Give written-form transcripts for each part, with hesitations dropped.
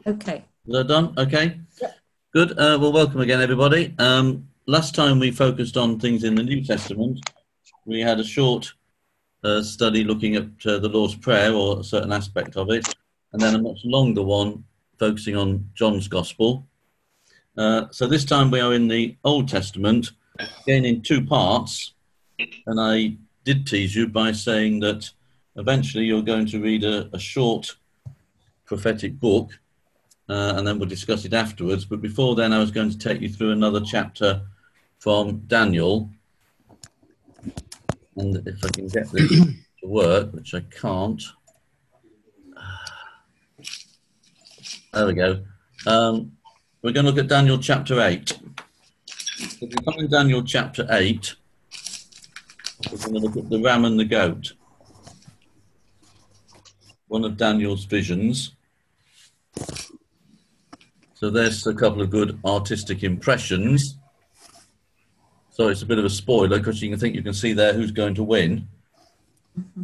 Okay. Is that done? Okay. Yep. Good. Well, welcome again, everybody. Last time we focused on things in the New Testament. We had a short study looking at the Lord's Prayer or a certain aspect of it, and then a much longer one focusing on John's Gospel. So this time we are in the Old Testament, again in two parts, and I did tease you by saying that eventually you're going to read a short prophetic book, and then we'll discuss it afterwards. But before then, I was going to take you through another chapter from Daniel. And if I can get this to work, which I can't. There we go. We're going to look at Daniel chapter 8. If we come in Daniel chapter 8, we're going to look at the ram and the goat. One of Daniel's visions. So there's a couple of good artistic impressions. So it's a bit of a spoiler because you can see there who's going to win. Mm-hmm.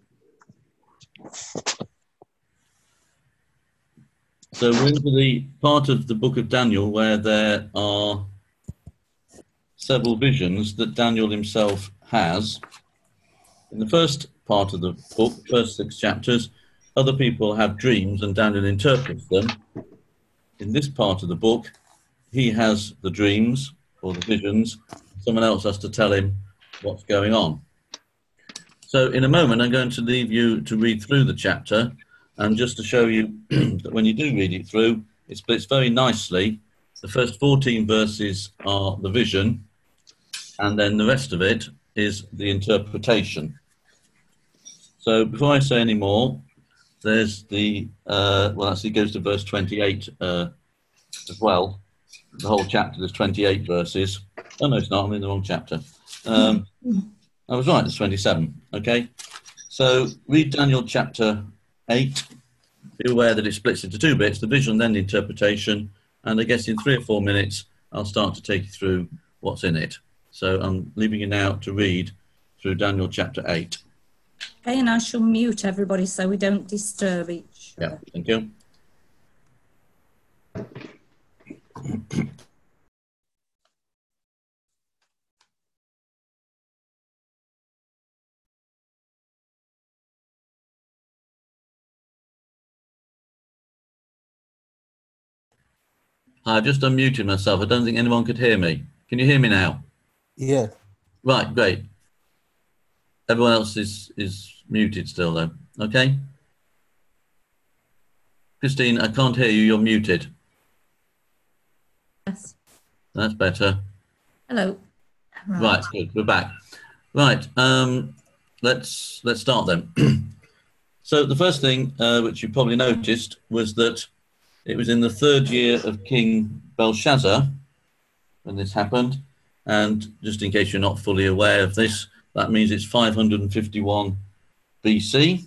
So we're into the part of the book of Daniel where there are several visions that Daniel himself has. In the first part of the book, first 6 chapters, other people have dreams and Daniel interprets them. In this part of the book, he has the dreams or the visions. Someone else has to tell him what's going on. So in a moment, I'm going to leave you to read through the chapter, and just to show you that when you do read it through, it splits very nicely. The first 14 verses are the vision, and then the rest of it is the interpretation. So before I say any more, there's the, well, actually it goes to verse 28 as well. The whole chapter, there's 28 verses. Oh, no, it's not. I'm in the wrong chapter. I was right, it's 27. Okay. So read Daniel chapter 8. Be aware that it splits into 2 bits, the vision, then the interpretation. And I guess in 3 or 4 minutes, I'll start to take you through what's in it. So I'm leaving you now to read through Daniel chapter 8. Okay, and I shall mute everybody so we don't disturb each other. Yeah, thank you. I've just unmuted myself. I don't think anyone could hear me. Can you hear me now? Yeah. Right, great. Everyone else is muted still, though. Okay? Christine, I can't hear you. You're muted. Yes. That's better. Hello. Right, good. We're back. Right. Let's start then. So the first thing which you probably noticed was that it was in the 3rd year of King Belshazzar when this happened. And just in case you're not fully aware of this, that means it's 551 BC.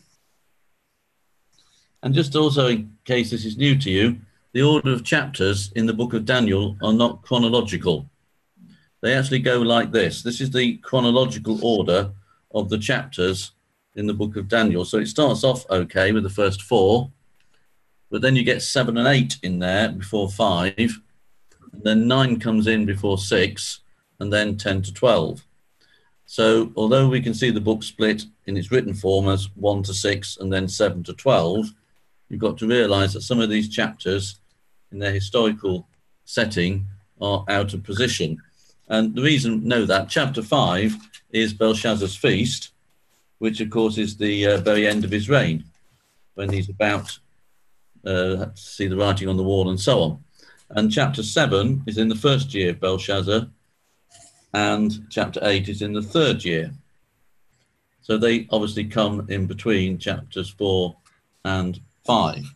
And just also in case this is new to you, the order of chapters in the book of Daniel are not chronological. They actually go like this. This is the chronological order of the chapters in the book of Daniel. So it starts off okay with the first 4, but then you get 7 and 8 in there before 5, and then 9 comes in before 6, and then 10 to 12. So although we can see the book split in its written form as 1 to 6 and then 7 to 12, you've got to realize that some of these chapters in their historical setting are out of position. And the reason, know that, chapter 5 is Belshazzar's feast, which of course is the very end of his reign, when he's about to see the writing on the wall and so on. And chapter 7 is in the 1st year of Belshazzar, and chapter 8 is in the 3rd year. So they obviously come in between chapters 4 and 5.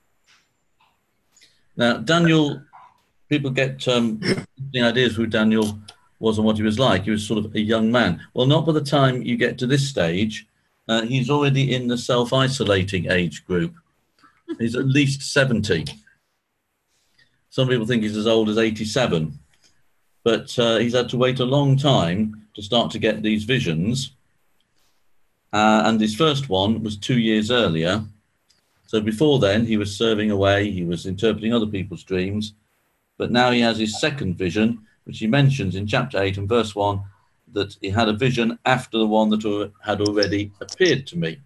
Now, Daniel, people get the ideas who Daniel was and what he was like. He was sort of a young man. Well, not by the time you get to this stage. He's already in the self-isolating age group. He's at least 70. Some people think he's as old as 87. But he's had to wait a long time to start to get these visions. And his first one was 2 years earlier. So before then, he was serving away, he was interpreting other people's dreams, but now he has his second vision, which he mentions in chapter 8 and verse 1, that he had a vision after the one that had already appeared to me.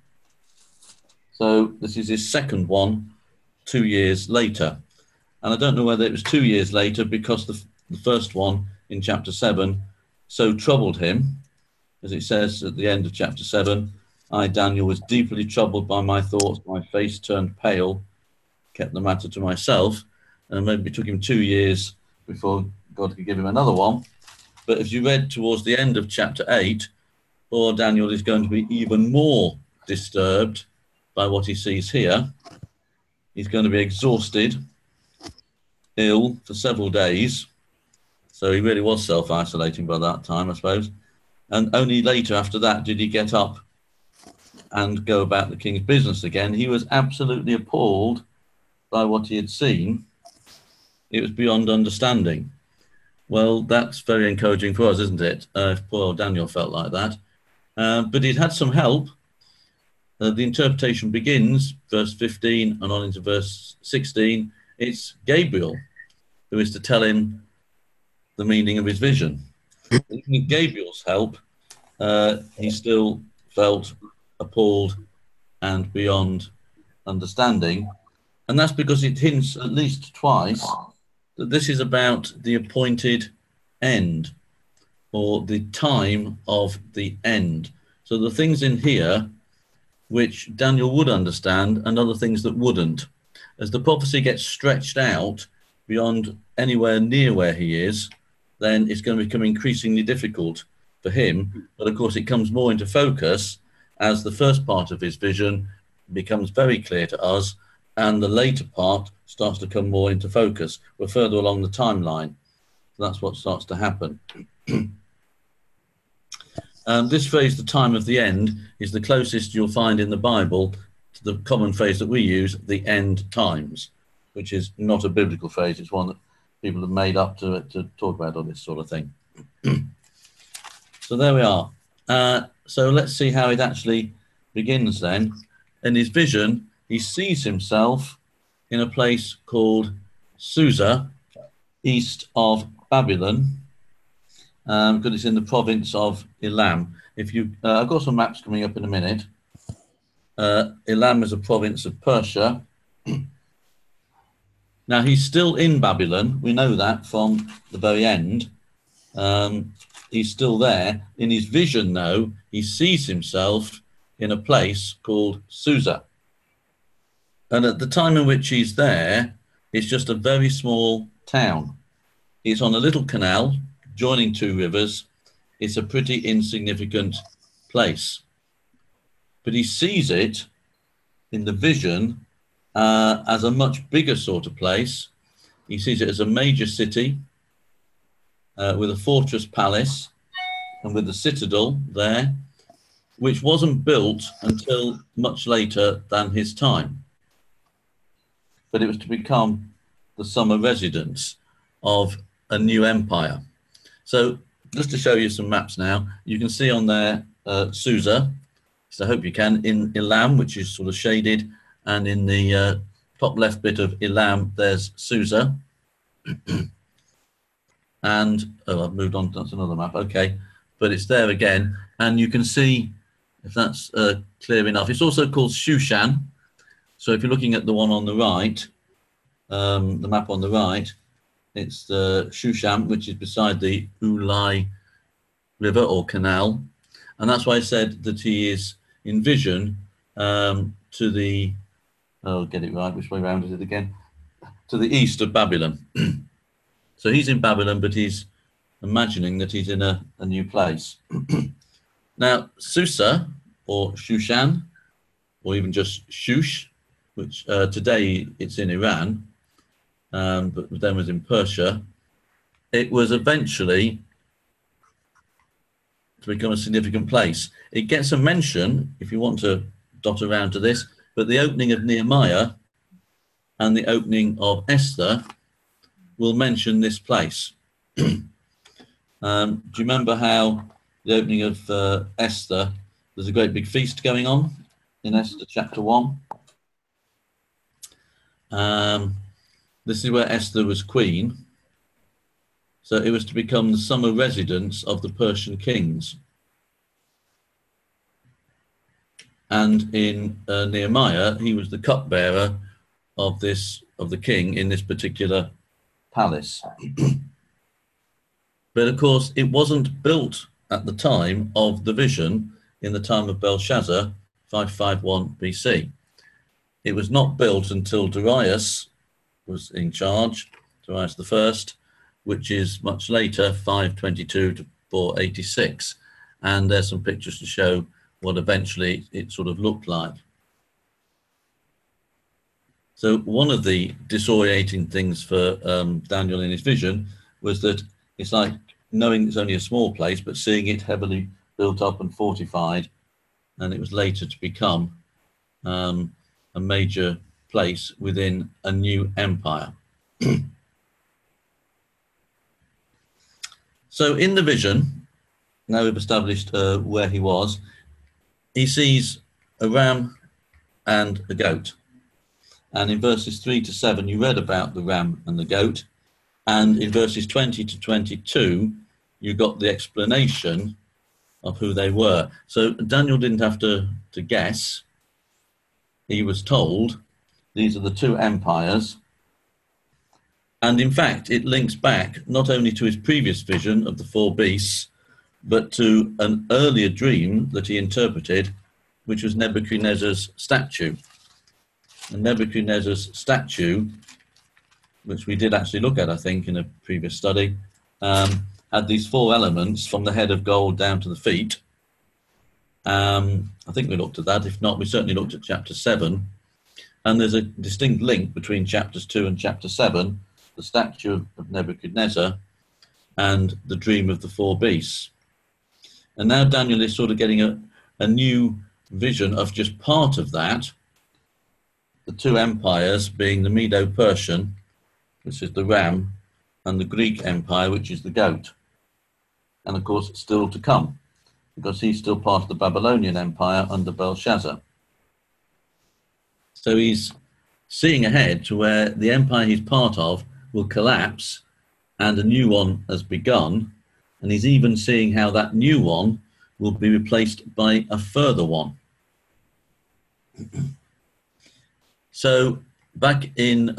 So this is his second one, 2 years later. And I don't know whether it was 2 years later because the first one in chapter 7 so troubled him, as it says at the end of chapter 7, I, Daniel, was deeply troubled by my thoughts, my face turned pale, kept the matter to myself, and maybe it took him 2 years before God could give him another one. But if you read towards the end of chapter 8, poor Daniel is going to be even more disturbed by what he sees here. He's going to be exhausted, ill for several days. So he really was self-isolating by that time, I suppose. And only later after that did he get up and go about the king's business again. He was absolutely appalled by what he had seen. It was beyond understanding. Well, that's very encouraging for us, isn't it? If poor old Daniel felt like that. But he'd had some help. The interpretation begins, verse 15 and on into verse 16. It's Gabriel who is to tell him the meaning of his vision. Even with Gabriel's help, he still felt appalled and beyond understanding. And that's because it hints at least twice that this is about the appointed end, or the time of the end. So the things in here which Daniel would understand and other things that wouldn't. As the prophecy gets stretched out beyond anywhere near where he is, then it's going to become increasingly difficult for him. But of course, it comes more into focus as the first part of his vision becomes very clear to us, and the later part starts to come more into focus. We're further along the timeline. So that's what starts to happen. This phrase, the time of the end, is the closest you'll find in the Bible to the common phrase that we use, the end times, which is not a biblical phrase. It's one that people have made up to talk about all this sort of thing. So there we are. So let's see how it actually begins then. In his vision, he sees himself in a place called Susa, east of Babylon, because it's in the province of Elam. I've got some maps coming up in a minute. Elam is a province of Persia. Now, he's still in Babylon. We know that from the very end. He's still there. In his vision, though, he sees himself in a place called Susa. And at the time in which he's there, it's just a very small town. It's on a little canal joining two rivers. It's a pretty insignificant place. But he sees it in the vision as a much bigger sort of place. He sees it as a major city with a fortress palace and with a citadel there, which wasn't built until much later than his time. But it was to become the summer residence of a new empire. So just to show you some maps now, you can see on there Susa, so I hope you can, in Elam, which is sort of shaded, and in the top left bit of Elam, there's Susa. And, I've moved on, that's another map, okay. But it's there again, and you can see, if that's clear enough, it's also called Shushan. So if you're looking at the one on the right, the map on the right, it's Shushan, which is beside the Ulai River or canal. And that's why I said that he is in vision to the, get it right, which way around is it again? To the east of Babylon. So he's in Babylon, but he's imagining that he's in a new place. Now, Susa, or Shushan, or even just Shush, which today it's in Iran, but then was in Persia, it was eventually to become a significant place. It gets a mention, if you want to dot around to this, but the opening of Nehemiah and the opening of Esther will mention this place. Do you remember how the opening of Esther, there's a great big feast going on in Esther chapter 1? This is where Esther was queen. So it was to become the summer residence of the Persian kings. And in Nehemiah, he was the cupbearer of the king in this particular palace. But of course, it wasn't built at the time of the vision in the time of Belshazzar, 551 BC. It was not built until Darius was in charge, Darius the First, which is much later, 522 to 486. And there's some pictures to show what eventually it sort of looked like. So one of the disorientating things for Daniel in his vision was that it's like knowing it's only a small place, but seeing it heavily built up and fortified, and it was later to become a major place within a new empire. So in the vision, now we've established where he was, he sees a ram and a goat. And in verses 3 to 7, you read about the ram and the goat. And in verses 20 to 22, you got the explanation of who they were. So Daniel didn't have to guess. He was told these are the two empires. And in fact, it links back not only to his previous vision of the four beasts, but to an earlier dream that he interpreted, which was Nebuchadnezzar's statue. And Nebuchadnezzar's statue, which we did actually look at, I think, in a previous study, had these four elements from the head of gold down to the feet. I think we looked at that. If not, we certainly looked at chapter 7. And there's a distinct link between chapters 2 and chapter 7, the statue of Nebuchadnezzar and the dream of the four beasts. And now Daniel is sort of getting a new vision of just part of that, the two empires being the Medo-Persian, which is the ram, and the Greek Empire, which is the goat. And of course, it's still to come, because he's still part of the Babylonian Empire under Belshazzar. So he's seeing ahead to where the empire he's part of will collapse and a new one has begun. And he's even seeing how that new one will be replaced by a further one. So back in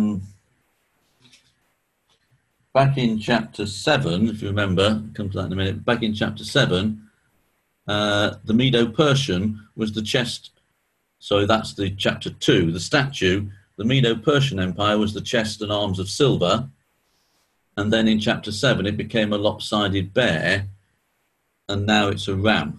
chapter 7, if you remember, I'll come to that in a minute. Back in chapter 7, the Medo-Persian was the chest. So that's the chapter 2, the statue. The Medo-Persian Empire was the chest and arms of silver. And then in chapter 7, it became a lopsided bear. And now it's a ram.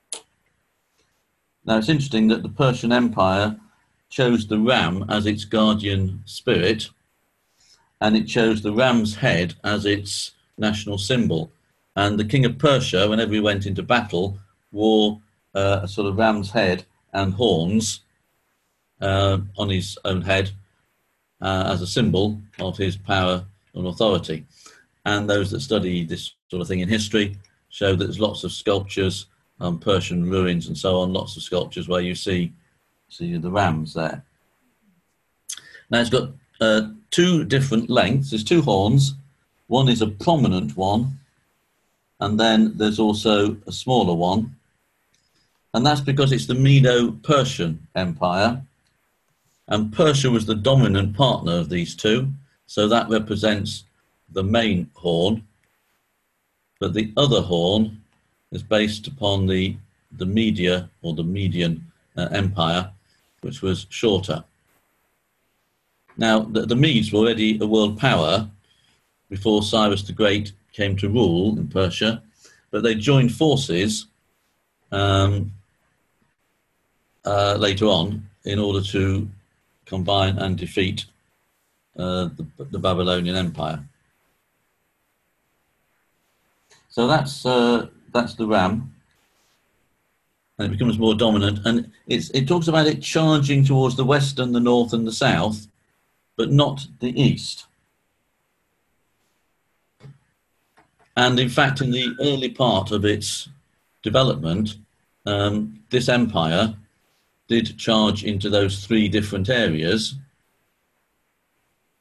Now it's interesting that the Persian Empire chose the ram as its guardian spirit, and it chose the ram's head as its national symbol. And the king of Persia, whenever he went into battle, wore a sort of ram's head and horns on his own head as a symbol of his power and authority. And those that study this sort of thing in history show that there's lots of sculptures on Persian ruins and so on, lots of sculptures where you see the rams there. Now it's got two different lengths. There's two horns. One is a prominent one, and then there's also a smaller one. And that's because it's the Medo-Persian Empire. And Persia was the dominant partner of these two. So that represents the main horn. But the other horn is based upon the Media or the Median Empire, which was shorter. Now, the Medes were already a world power before Cyrus the Great came to rule in Persia, but they joined forces later on in order to combine and defeat the Babylonian Empire. So that's the ram, and it becomes more dominant. And it talks about it charging towards the west and the north and the south, but not the east. And in fact, in the early part of its development, this empire did charge into those three different areas,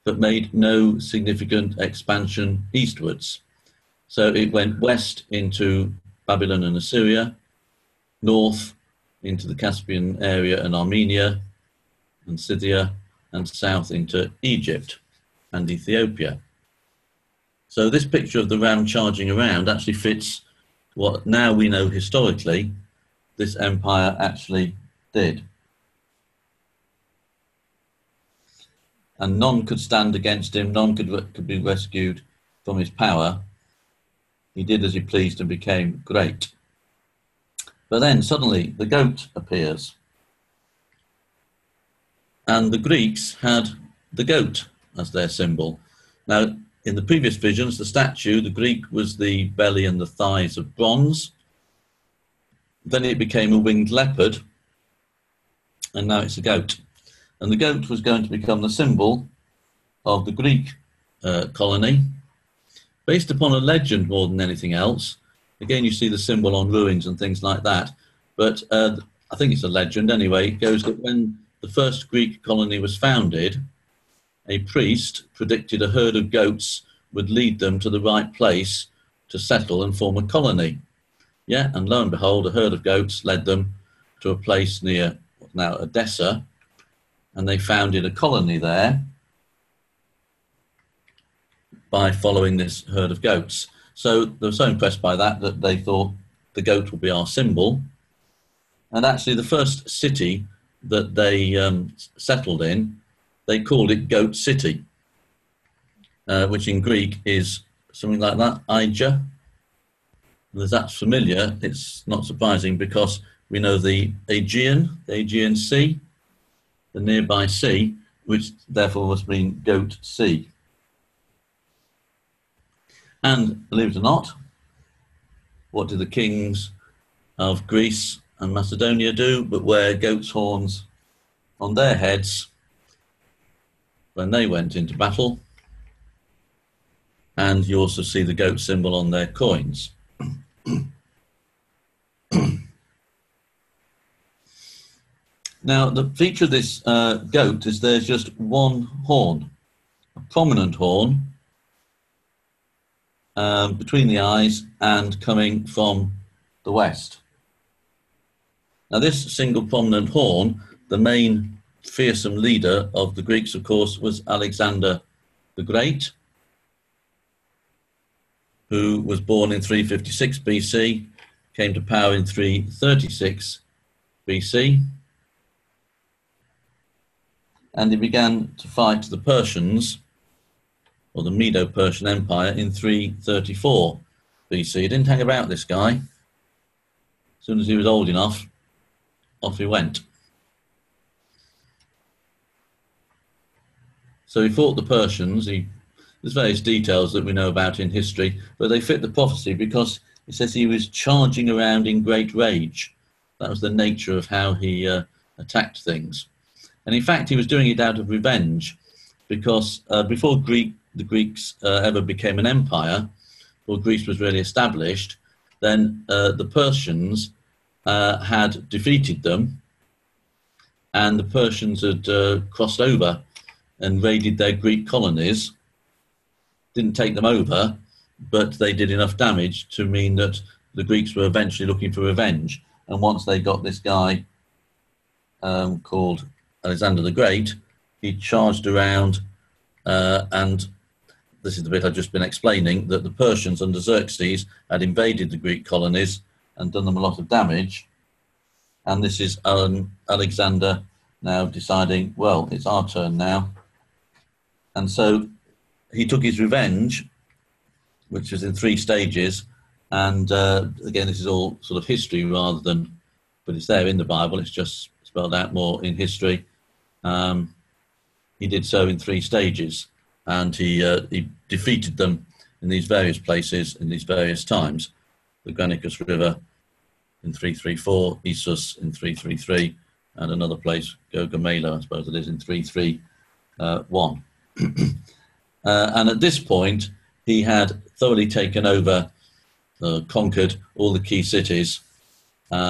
but made no significant expansion eastwards. So it went west into Babylon and Assyria, north into the Caspian area and Armenia and Scythia, and south into Egypt and Ethiopia. So this picture of the ram charging around actually fits what now we know historically this empire actually did. And none could stand against him, none could be rescued from his power. He did as he pleased and became great. But then suddenly the goat appears. And the Greeks had the goat as their symbol. Now, in the previous visions, the statue, the Greek was the belly and the thighs of bronze. Then it became a winged leopard, and now it's a goat. And the goat was going to become the symbol of the Greek colony, based upon a legend more than anything else. Again, you see the symbol on ruins and things like that. But I think it's a legend anyway. It goes that when the first Greek colony was founded, a priest predicted a herd of goats would lead them to the right place to settle and form a colony. Yeah, and lo and behold, a herd of goats led them to a place near now Odessa, and they founded a colony there by following this herd of goats. So they were so impressed by that that they thought the goat will be our symbol. And actually the first city that they settled in, they called it Goat City, which in Greek is something like that, Aija. And as that's familiar, it's not surprising because we know the Aegean Sea, the nearby sea, which therefore must mean Goat Sea. And believe it or not, what did the kings of Greece and Macedonia do but wear goat's horns on their heads when they went into battle? And you also see the goat symbol on their coins. Now, the feature of this goat is there's just one horn, a prominent horn, between the eyes and coming from the west. Now, this single prominent horn, the main fearsome leader of the Greeks, of course, was Alexander the Great, who was born in 356 BC, came to power in 336 BC, and he began to fight the Persians, or the Medo-Persian Empire, in 334 BC. He didn't hang about, this guy. As soon as he was old enough, off he went. So he fought the Persians. There's various details that we know about in history, but they fit the prophecy because it says he was charging around in great rage. That was the nature of how he attacked things. And in fact, he was doing it out of revenge because before the Greeks ever became an empire, or Greece was really established, then the Persians had defeated them, and the Persians had crossed over and raided their Greek colonies. Didn't take them over, but they did enough damage to mean that the Greeks were eventually looking for revenge. And once they got this guy called Alexander the Great, he charged around, and this is the bit I've just been explaining, that the Persians under Xerxes had invaded the Greek colonies and done them a lot of damage. And this is Alexander now deciding, well, it's our turn now. And so he took his revenge, which was in 3 stages. And again, this is all sort of history rather than, but it's there in the Bible. It's just spelled out more in history. He did so in 3 stages, and he defeated them in these various places in these various times. The Granicus River in 334, Issus in 333, and another place, Gaugamela, I suppose it is, in 331. And at this point, he had thoroughly taken over, conquered all the key cities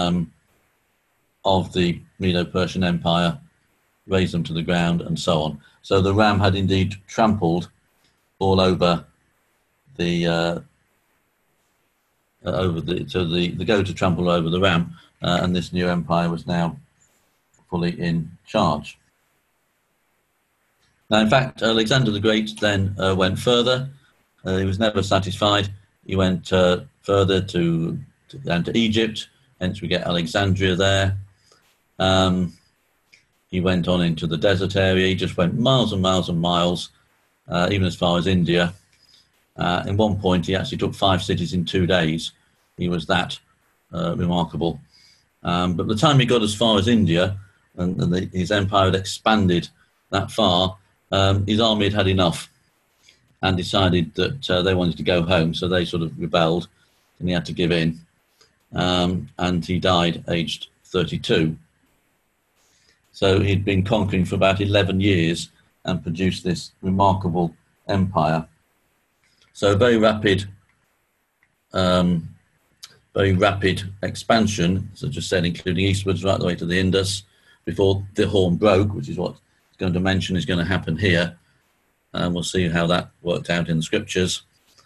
of the Medo-Persian Empire, razed them to the ground, and so on. So the ram had indeed trampled all over the the goat had trampled over the ram, and this new empire was now fully in charge. Now, in fact, Alexander the Great then went further. He was never satisfied. He went further to Egypt, hence we get Alexandria there. He went on into the desert area. He just went miles and miles and miles, even as far as India. In one point, he actually took 5 cities in 2 days. He was that remarkable. But by the time he got as far as India, and his empire had expanded that far, his army had had enough and decided that they wanted to go home. So they sort of rebelled, and he had to give in. And he died aged 32. So he'd been conquering for about 11 years and produced this remarkable empire. So very rapid expansion, as I just said, including eastwards right the way to the Indus, before the horn broke, which is what it's going to mention is going to happen here. And we'll see how that worked out in the scriptures.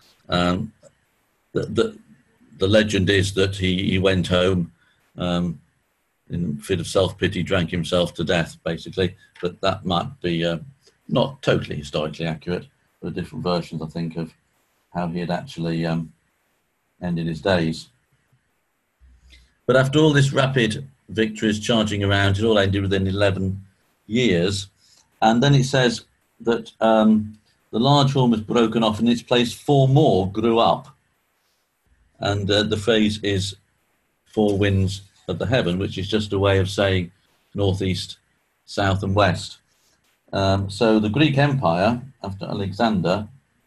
The legend is that he went home in a fit of self-pity, drank himself to death, basically. But that might be not totally historically accurate. There are different versions, I think, of how he had actually ended his days. But after all this rapid victories charging around, it all ended within 11 years. And then it says that the large horn was broken off, and in its place 4 more grew up. And the phrase is 4 winds of the heaven, which is just a way of saying northeast, south and west. So the Greek Empire, after Alexander,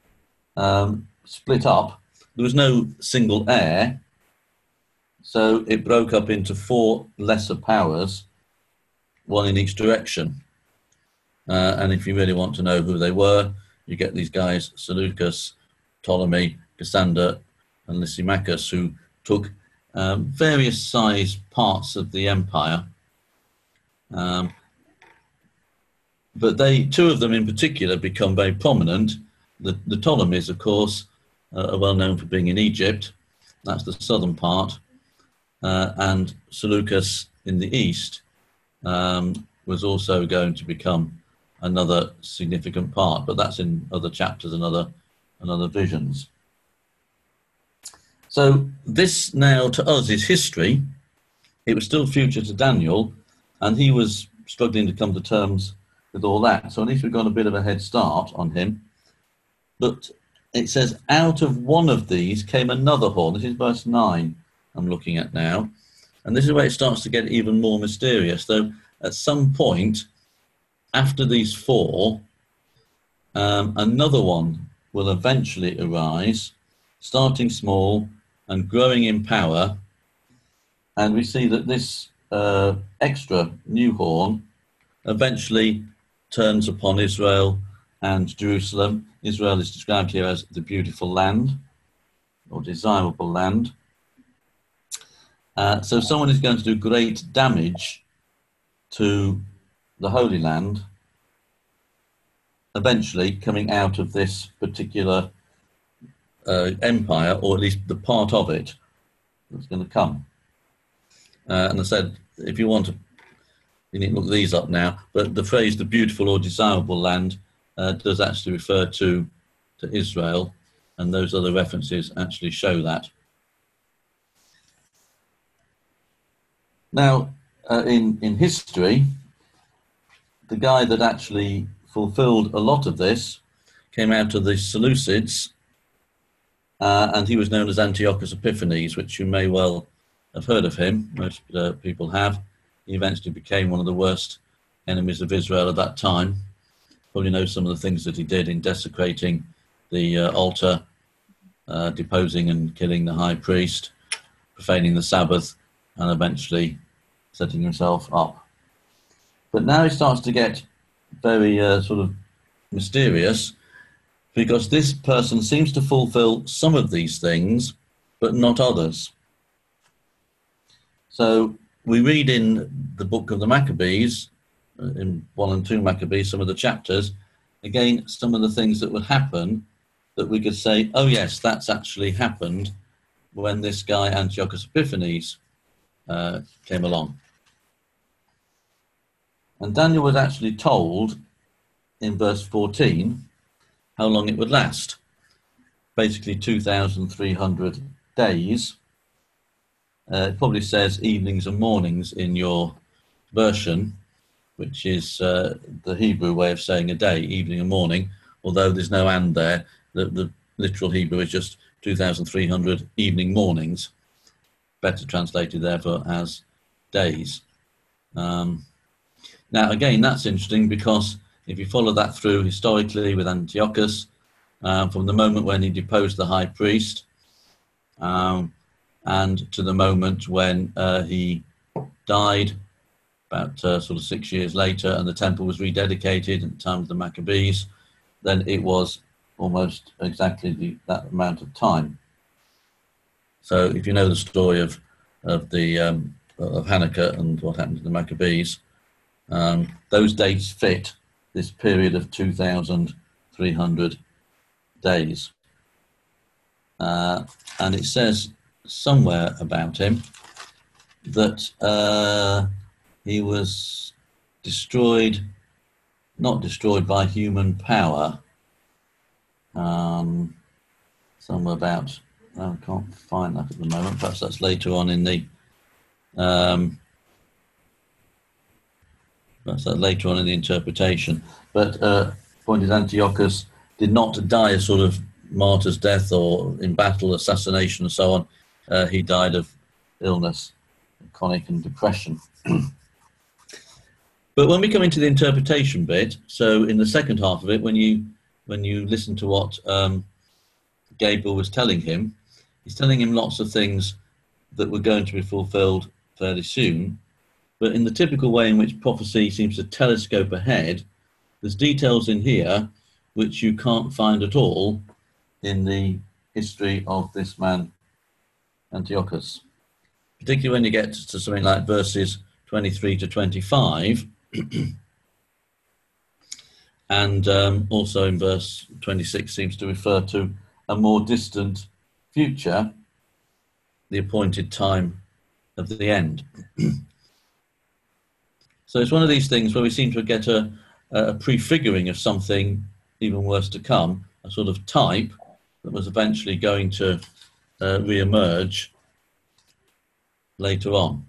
split up. There was no single heir, so it broke up into 4 lesser powers, one in each direction. And if you really want to know who they were, you get these guys, Seleucus, Ptolemy, Cassander, and Lysimachus, who took various size parts of the empire. But 2 of them in particular become very prominent. The Ptolemies, of course, are well known for being in Egypt. That's the southern part. And Seleucus in the east was also going to become another significant part, but that's in other chapters and other visions. So this now to us is history. It was still future to Daniel, and he was struggling to come to terms with all that. So at least we've got a bit of a head start on him. But it says, out of one of these came another horn. This is verse 9 I'm looking at now. And this is where it starts to get even more mysterious. Though at some point, after these 4, another one will eventually arise, starting small and growing in power. And we see that this extra new horn eventually turns upon Israel and Jerusalem. Israel is described here as the beautiful land, or desirable land. So someone is going to do great damage to the Holy Land, eventually coming out of this particular empire, or at least the part of it that's going to come. And I said, if you want to, you need to look these up now, but the phrase the beautiful or desirable land does actually refer to Israel, and those other references actually show that. Now, in history, the guy that actually fulfilled a lot of this came out of the Seleucids, and he was known as Antiochus Epiphanes, which you may well have heard of him. Most people have. He eventually became one of the worst enemies of Israel at that time. Probably know some of the things that he did in desecrating the altar, deposing and killing the high priest, profaning the Sabbath, and eventually setting himself up. But now he starts to get very sort of mysterious, because this person seems to fulfill some of these things, but not others. So we read in the book of the Maccabees in 1 and 2 Maccabees, some of the chapters, again, some of the things that would happen that we could say, oh yes, that's actually happened when this guy Antiochus Epiphanes came along. And Daniel was actually told in verse 14 how long it would last. Basically 2,300 days. It probably says evenings and mornings in your version, which is the Hebrew way of saying a day, evening and morning, although there's no and there. The literal Hebrew is just 2,300 evening mornings, better translated therefore as days. Now, again, that's interesting because if you follow that through historically with Antiochus, from the moment when he deposed the high priest and to the moment when he died, about sort of 6 years later, and the temple was rededicated at the time of the Maccabees, then it was almost exactly that amount of time. So if you know the story of Hanukkah and what happened to the Maccabees, those dates fit this period of 2,300 days. And it says somewhere about him that he was not destroyed by human power. Somewhere about, I can't find that at the moment. Perhaps that's later on in the interpretation. But point is, Antiochus did not die a sort of martyr's death or in battle, assassination, and so on. He died of illness, chronic and depression. But when we come into the interpretation bit, so in the second half of it, when you listen to what Gabriel was telling him, he's telling him lots of things that were going to be fulfilled fairly soon. But in the typical way in which prophecy seems to telescope ahead, there's details in here which you can't find at all in the history of this man, Antiochus. Particularly when you get to something like verses 23 to 25, and also in verse 26 seems to refer to a more distant future, the appointed time of the end. So it's one of these things where we seem to get a prefiguring of something even worse to come, a sort of type that was eventually going to re-emerge later on.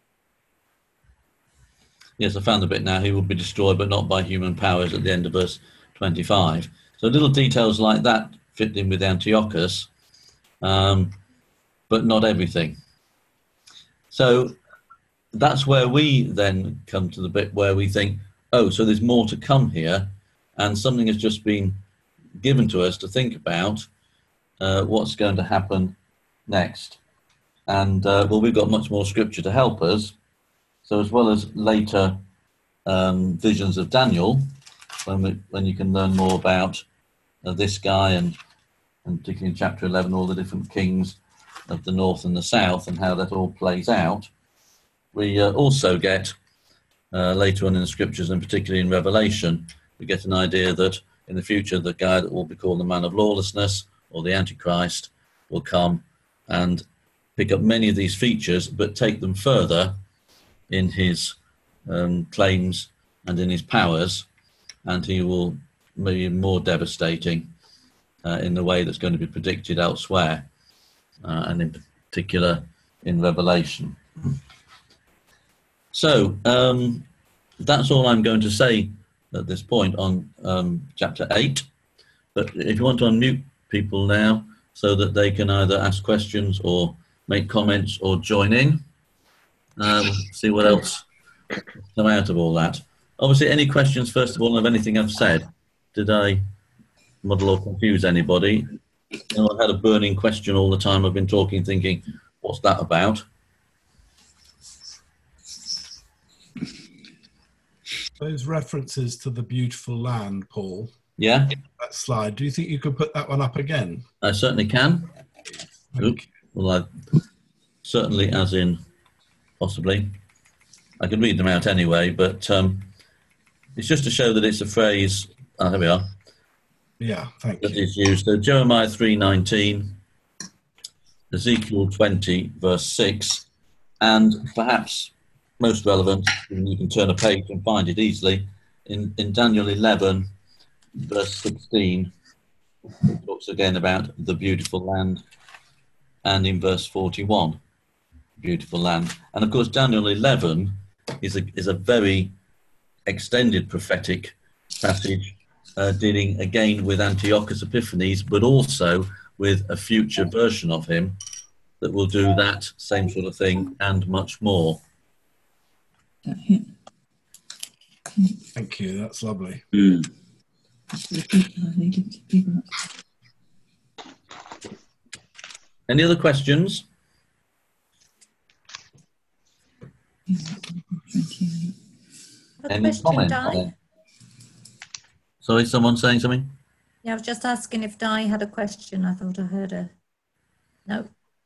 Yes, I found the bit now. He will be destroyed, but not by human powers at the end of verse 25. So little details like that fit in with Antiochus, but not everything. So that's where we then come to the bit where we think, oh, so there's more to come here, and something has just been given to us to think about what's going to happen next. And, well, we've got much more scripture to help us. So as well as later visions of Daniel, when you can learn more about this guy and particularly in chapter 11, all the different kings of the north and the south and how that all plays out, we also get later on in the scriptures, and particularly in Revelation, we get an idea that in the future the guy that will be called the man of lawlessness or the Antichrist will come and pick up many of these features but take them further in his claims and in his powers, and he will be more devastating in the way that's going to be predicted elsewhere, and in particular in Revelation. So that's all I'm going to say at this point on chapter 8. But if you want to unmute people now so that they can either ask questions or make comments or join in, see what else come out of all that. Obviously, any questions, first of all, of anything I've said? Did I muddle or confuse anybody? I've had a burning question all the time. I've been talking, thinking, what's that about? Those references to the beautiful land, Paul. Yeah. That slide. Do you think you could put that one up again? I certainly can. Well, certainly, as in possibly. I can read them out anyway, but it's just to show that it's a phrase. Here we are. Yeah, thank That you. is used. So Jeremiah 3:19, Ezekiel 20, verse 6, and perhaps most relevant, and you can turn a page and find it easily, in Daniel 11, verse 16, it talks again about the beautiful land, and in verse 41, beautiful land. And of course, Daniel 11 is a very extended prophetic passage, dealing again with Antiochus Epiphanes, but also with a future version of him that will do that same sort of thing and much more. Thank you. That's lovely. Any other questions? A Any question, comments? Di? Sorry, someone saying something? Yeah, I was just asking if Di had a question. I thought I heard her. No.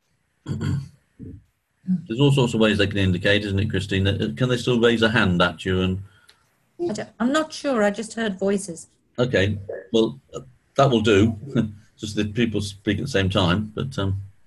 There's all sorts of ways they can indicate, isn't it, Christine? Can they still raise a hand at you? And I'm not sure. I just heard voices. okay, well, that will do. Just that people speak at the same time, but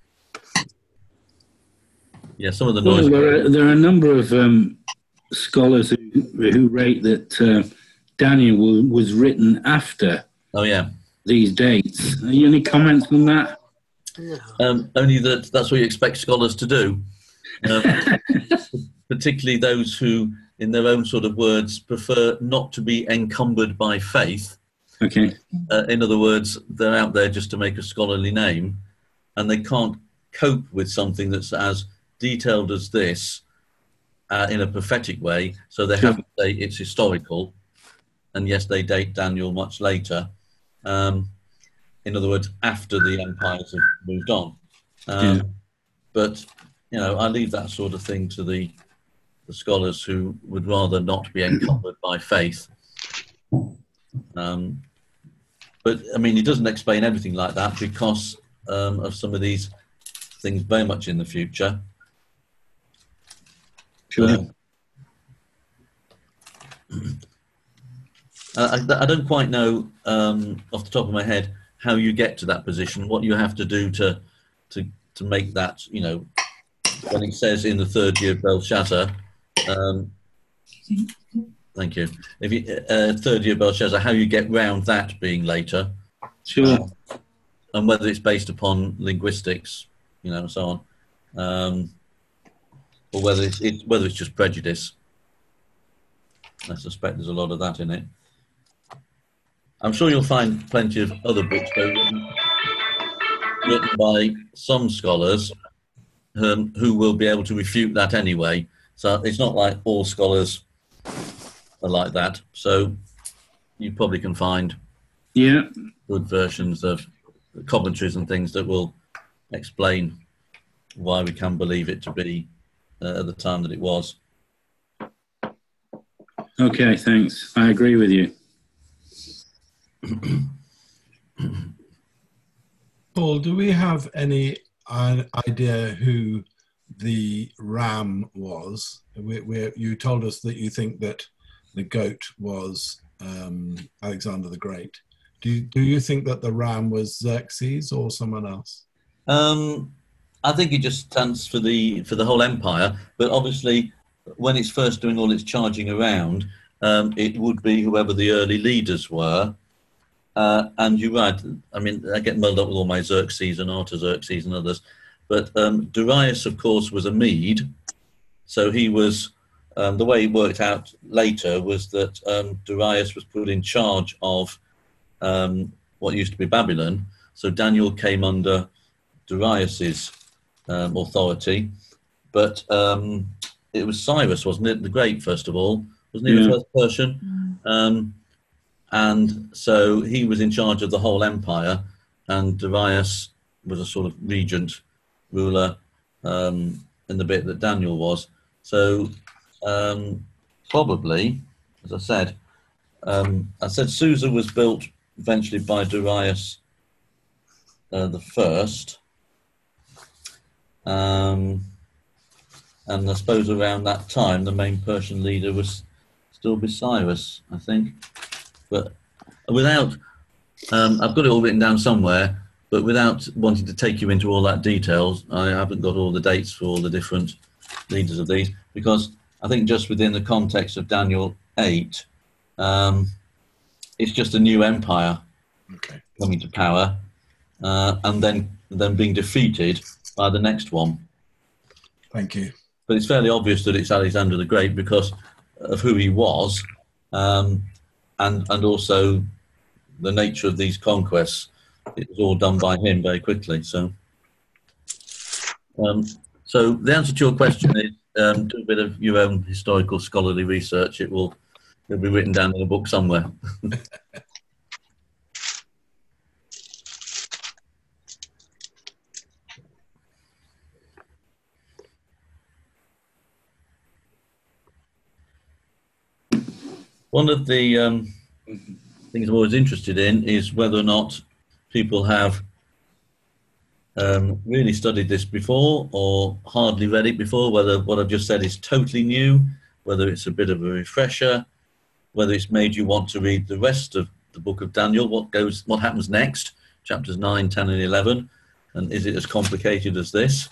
yeah, some of the noise. Well, there are a number of scholars who rate that Daniel was written after Oh yeah. these dates. Any comments on that? Only that's what you expect scholars to do, particularly those who, in their own sort of words, prefer not to be encumbered by faith. Okay. In other words, they're out there just to make a scholarly name, and they can't cope with something that's as detailed as this in a prophetic way, so they have to say it's historical, and yes, they date Daniel much later. In other words, after the empires have moved on. But, you know, I leave that sort of thing to the scholars who would rather not be encumbered by faith. But, I mean, he doesn't explain everything like that because of some of these things very much in the future. Sure. I don't quite know off the top of my head how you get to that position, what you have to do to make that, you know, when it says in the third year of Belshazzar, thank you. If you third year of Belshazzar, how you get round that being later, Sure. and whether it's based upon linguistics, you know, and so on, or whether it's just prejudice. I suspect there's a lot of that in it. I'm sure you'll find plenty of other books though, written by some scholars who will be able to refute that anyway. So it's not like all scholars are like that. So you probably can find good versions of commentaries and things that will explain why we can believe it to be at the time that it was. Okay, thanks. I agree with you. Paul, do we have any idea who the ram was? You told us that you think that the goat was Alexander the Great. Do you think that the ram was Xerxes or someone else? I think it just stands for the whole empire, but obviously when it's first doing all its charging around, it would be whoever the early leaders were. And you're right, I mean, I get muddled up with all my Xerxes and Artaxerxes and others, but Darius, of course, was a Mede, so he was, the way it worked out later was that Darius was put in charge of what used to be Babylon, so Daniel came under Darius's authority, but it was Cyrus, wasn't it, the Great, first of all, wasn't he the first Persian? And so he was in charge of the whole empire, and Darius was a sort of regent ruler in the bit that Daniel was. So probably, as I said Susa was built eventually by Darius the first, and I suppose around that time the main Persian leader was still be Cyrus, I think. But without, I've got it all written down somewhere, but without wanting to take you into all that details, I haven't got all the dates for all the different leaders of these, because I think just within the context of Daniel 8, it's just a new empire coming to power, and then being defeated by the next one. Thank you. But it's fairly obvious that it's Alexander the Great because of who he was, and also the nature of these conquests. It was all done by him very quickly. So the answer to your question is do a bit of your own historical scholarly research. It'll be written down in a book somewhere. One of the things I'm always interested in is whether or not people have really studied this before or hardly read it before, whether what I've just said is totally new, whether it's a bit of a refresher, whether it's made you want to read the rest of the book of Daniel, what happens next, chapters 9, 10 and 11, and is it as complicated as this?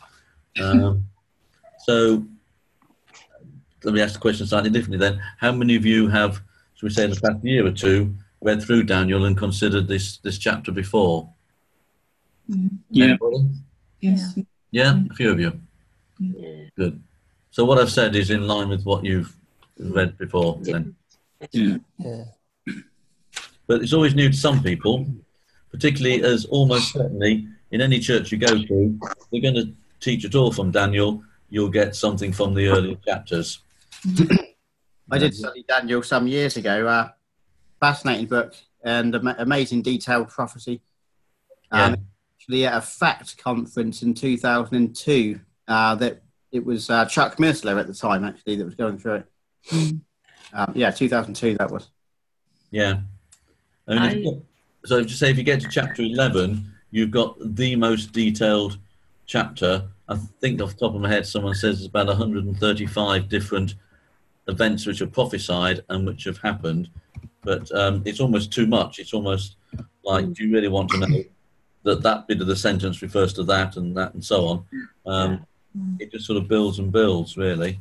So let me ask the question slightly differently then. How many of you have, should we say in the past year or two, read through Daniel and considered this chapter before? Yeah. Anybody? Yes. Yeah, a few of you. Good. So what I've said is in line with what you've read before then. Yeah. But it's always new to some people, particularly as almost certainly in any church you go to, they're going to teach at all from Daniel, you'll get something from the earlier chapters. I did study Daniel some years ago. Fascinating book and amazing detailed prophecy. Actually, at a FACT conference in 2002, that it was Chuck Missler at the time actually that was going through it. 2002 that was. Yeah. So just say if you get to chapter 11, you've got the most detailed chapter. I think off the top of my head, someone says there's about 135 different events which are prophesied and which have happened. But it's almost too much. It's almost like, do you really want to know that bit of the sentence refers to that and so on? It just sort of builds and builds, really.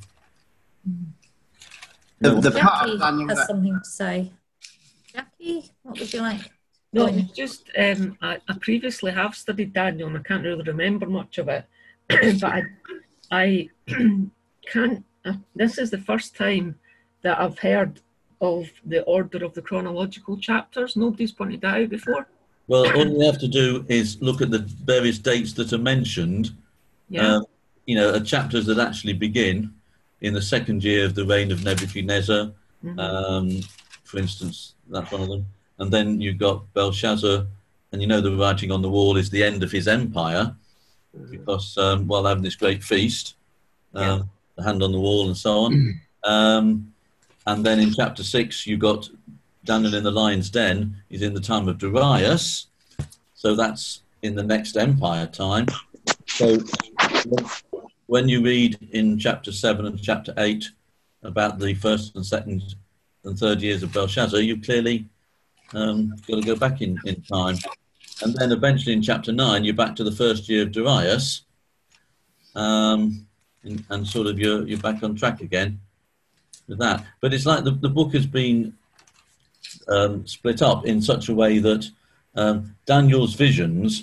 The part Jackie of Daniel has that, something to say. Jackie, what would you like? No, it's just I previously have studied Daniel and I can't really remember much of it, but I can't. This is the first time that I've heard of the order of the chronological chapters. Nobody's pointed that out before. Well, all you have to do is look at the various dates that are mentioned. Yeah. Chapters that actually begin in the second year of the reign of Nebuchadnezzar, for instance, that's one of them. And then you've got Belshazzar, and the writing on the wall is the end of his empire, because while having this great feast, the hand on the wall and so on. And then in chapter 6, you've got Daniel in the lion's den is in the time of Darius, so that's in the next empire time. So when you read in chapter 7 and chapter 8 about the first and second and third years of Belshazzar, you clearly got to go back in time. And then eventually in chapter 9, you're back to the first year of Darius, and sort of you're back on track again with that. But it's like the book has been split up in such a way that Daniel's visions,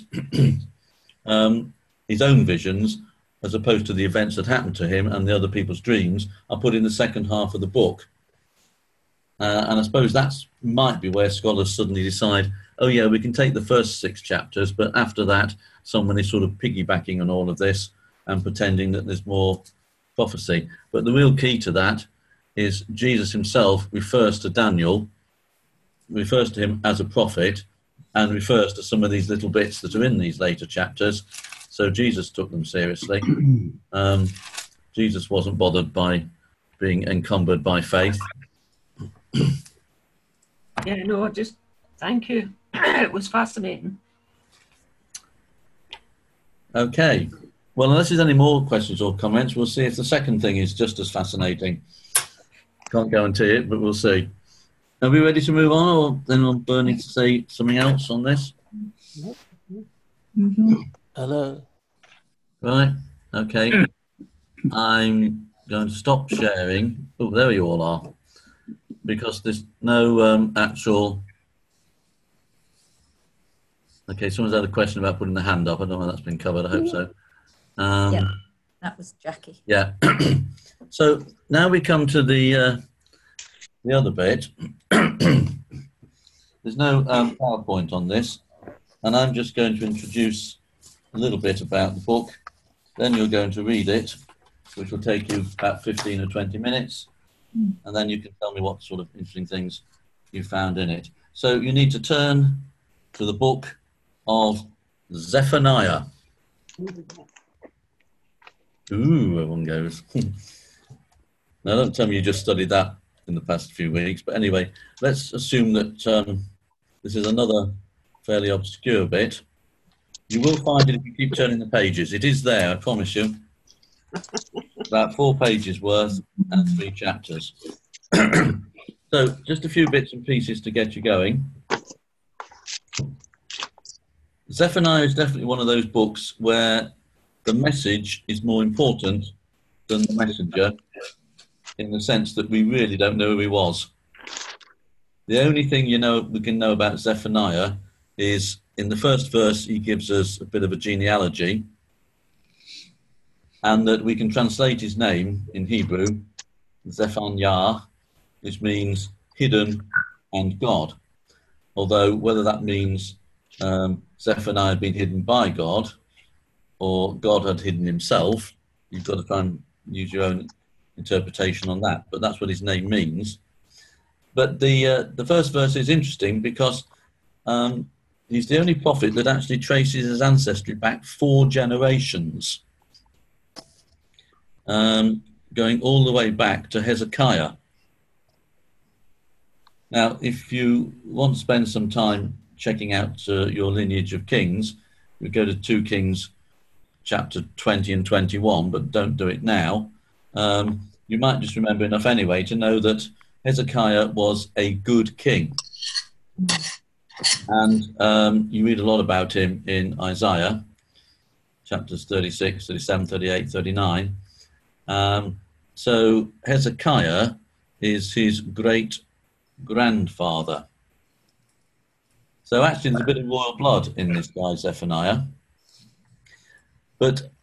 his own visions, as opposed to the events that happened to him and the other people's dreams, are put in the second half of the book. And I suppose that might be where scholars suddenly decide, oh yeah, we can take the first 6 chapters, but after that, someone is sort of piggybacking on all of this and pretending that there's more prophecy. But the real key to that is Jesus himself refers to Daniel, refers to him as a prophet, and refers to some of these little bits that are in these later chapters. So Jesus took them seriously. Jesus wasn't bothered by being encumbered by faith. Yeah, no, just thank you. It was fascinating. Okay. Well, unless there's any more questions or comments, we'll see if the second thing is just as fascinating. Can't guarantee it, but we'll see. Are we ready to move on, or anyone burning to say something else on this? Hello. Right. Okay. I'm going to stop sharing. Oh, there you all are. Because there's no actual... Okay, someone's had a question about putting the hand up. I don't know if that's been covered. I hope so. Yeah, that was Jackie. Yeah. So now we come to the other bit. There's no PowerPoint on this, and I'm just going to introduce a little bit about the book. Then you're going to read it, which will take you about 15 or 20 minutes, and then you can tell me what sort of interesting things you found in it. So you need to turn to the book of Zephaniah. Ooh, everyone goes. Now, don't tell me you just studied that in the past few weeks, but anyway, let's assume that this is another fairly obscure bit. You will find it if you keep turning the pages. It is there, I promise you. About 4 pages worth and 3 chapters. So, just a few bits and pieces to get you going. Zephaniah is definitely one of those books where the message is more important than the messenger, in the sense that we really don't know who he was. The only thing we can know about Zephaniah is in the first verse he gives us a bit of a genealogy, and that we can translate his name in Hebrew, Zephaniah, which means hidden and God. Although whether that means Zephaniah had been hidden by God or God had hidden himself, you've got to try and use your own interpretation on that. But that's what his name means. But the first verse is interesting because he's the only prophet that actually traces his ancestry back 4 generations, going all the way back to Hezekiah. Now, if you want to spend some time checking out your lineage of kings, we go to 2 Kings chapter 20 and 21, but don't do it now. You might just remember enough anyway to know that Hezekiah was a good king. And you read a lot about him in Isaiah, chapters 36, 37, 38, 39. So Hezekiah is his great-grandfather. So actually there's a bit of royal blood in this guy, Zephaniah. But